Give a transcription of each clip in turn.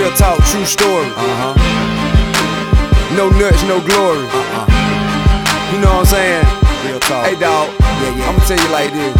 Real talk, true story. No nuts, no glory. You know what I'm saying? Real talk. Hey dawg, I'ma tell you like this.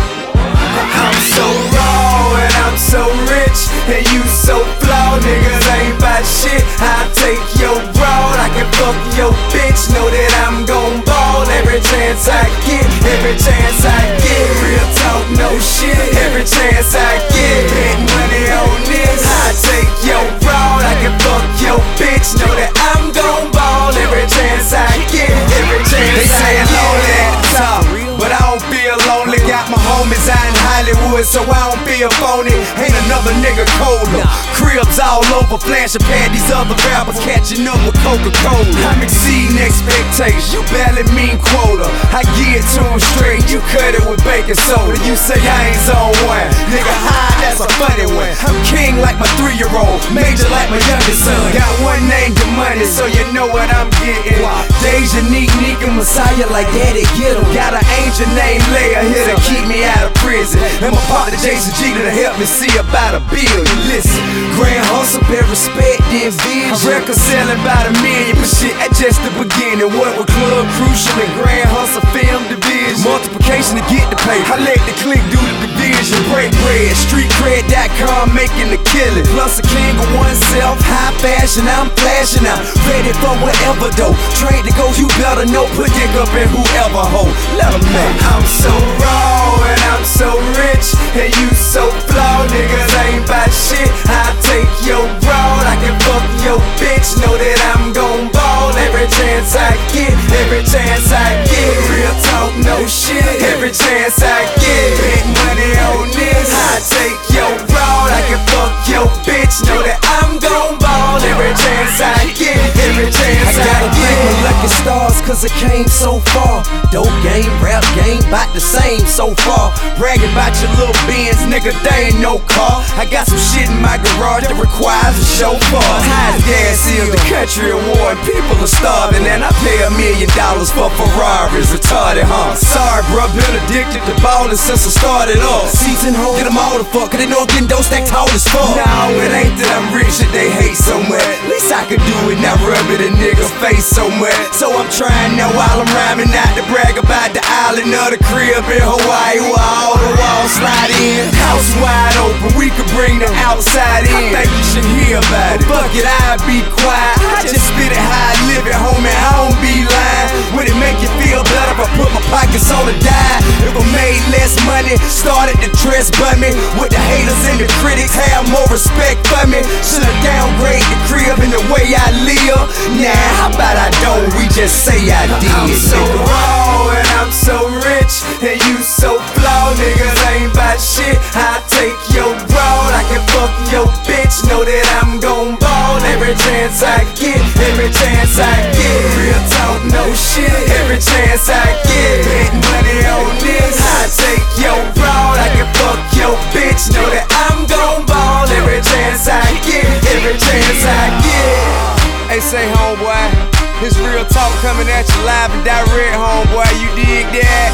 I'm so raw and I'm so rich, and you so flawed. Niggas ain't bout shit. I take your broad, I can fuck your bitch. Know that I'm gon' ball every chance I get. Every chance I get. Real talk, no shit. Every chance I get. Bet money on this. I take your broad, I can fuck your bitch. Know that I'm gon' ball every chance I get. Every chance I get. They say lonely at the top, but I don't feel lonely. Got my homies out in Hollywood, so I don't feel phony. Ain't another nigga colder. Cribs all over, flashing pad these other rappers catching up with Coca-Cola. I'm exceeding expectations, you barely mean quota. I get to them straight, you cut it with baking soda. You say I ain't zone one, nigga high, that's a funny one. I'm king like my 3-year-old, major like my youngest son. Got one name, the money, so you know what I'm getting. Deja, Neek, and Messiah like daddy, get em. Got an angel named Leia here to keep me out of prison, and my partner Jason G to help me see about a billion. Listen, grand hustle, bear respect, then vision. I record selling about 1 million, but shit, that's just the beginning. What with Club Crucial and Grand Hustle Film Division, multiplication to get the pay. I let the click do the division. Break bread, streetcred.com making the killing. Plus a king of oneself, high fashion, I'm flashing out. Ready for whatever though. Trade to go, you better know. Put dick up in whoever hoe. Let them know. I'm so raw and I'm so rich, and you so flawed. Niggas ain't bout shit. I take your broad, I can fuck your bitch. Know that I'm gon' ball every chance I get. Every chance I get. Real talk, no shit. Every chance I get. Bet money on this. I take your broad, I can fuck your bitch. Know that I'm gon' ball every chance I get. Every chance I gotta thank my lucky stars, cause it came so far. Dope game, rap game, bout the same so far. Bragging about your little Benz, nigga, they ain't no car. I got some shit in my garage that requires a chauffeur. Highest gas is the country award, people are starving, and I pay $1 million for Ferraris. Retarded, huh? Sorry, bro, been addicted to ballin' since I started off. Season home, get them all the fuck, cause they know I'm getting dope stacked tall as fuck. No, it ain't that I'm rich that they hate so much. At least I could do it, not rub it in niggas' face so much. So I'm trying now while I'm rhyming not to brag about the island of the crib in Hawaii, where all the walls slide in. House wide open, we could bring the outside in. I think you should hear about it. Fuck it, I'll be quiet. I just spit it how I live it, homie. I don't be lying. Would it make you feel better if I put my pockets on the dime? If I made less money, started to dress bummy, would the haters and the critics have more respect for me? Should I downgrade the crib and the way I live? Nah, how about I don't? We just say I did. I'm so raw and I'm so rich, and you so flawed. Niggas ain't bout shit. I take your broad, I can fuck your bitch. Know that I'm gon' ball every chance I get. Every chance I get. Real talk, no shit. Every chance I get. Bet money on this. I take your broad, I can fuck your bitch. Know that I'm gon' ball every chance I get. Every chance I get. Hey, say homeboy, it's real talk coming at you live and direct, homeboy. You dig that?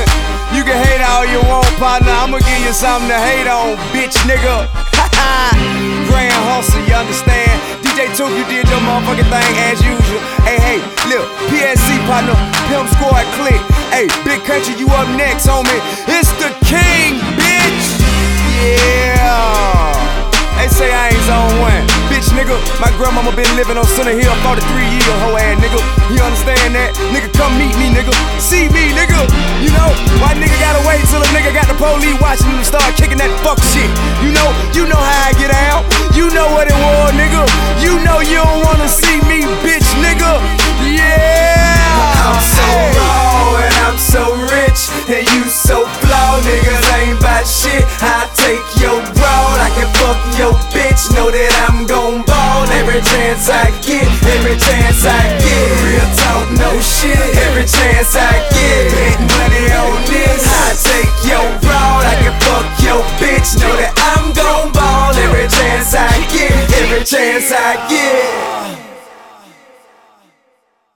You can hate all you want, partner. I'ma give you something to hate on, bitch, nigga. Grand hustle, you understand? DJ Took, you did your motherfucking thing as usual. Hey, look, PSC partner, Pimp Squad click. Hey, Big Country, you up next, homie. It's the king, bitch. Yeah. They say I ain't zone one. Bitch, nigga, my grandmama been living on Center Hill 43 years, hoe ass nigga. You understand that? Nigga, come meet me, nigga. See me, nigga. You know, why nigga gotta wait till a nigga got the police watching him start kicking that fuck shit? You know how I get out. You know what it was, nigga. You know you don't wanna see me, bitch, nigga. Yeah. I'm so raw and I'm so rich, and you so flawed. Niggas ain't bout shit. I take your broad, I can fuck your bitch. Know that I'm gon' ball every chance I get. Every chance I get. Real talk, no shit. Every chance I get. Bet money on this. I take your broad, I can fuck your bitch. Know that I'm gon' ball every chance I get. Every chance I get.